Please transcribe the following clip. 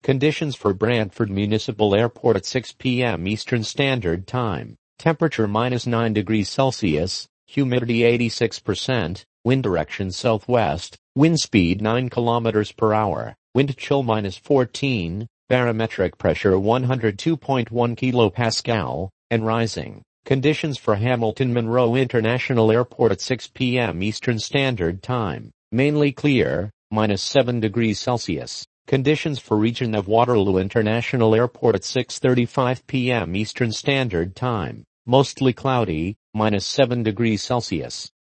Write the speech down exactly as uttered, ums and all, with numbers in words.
Conditions for Brantford Municipal Airport at six p m Eastern Standard Time. Temperature minus nine degrees Celsius, humidity eighty-six percent, wind direction southwest, wind speed nine kilometers per hour, wind chill minus fourteen, barometric pressure one hundred two point one kilopascal, and rising. Conditions for Hamilton Monroe International Airport at six p m Eastern Standard Time. Mainly clear, minus seven degrees Celsius. Conditions for region of Waterloo International Airport at six thirty-five p m Eastern Standard Time. Mostly cloudy, minus seven degrees Celsius.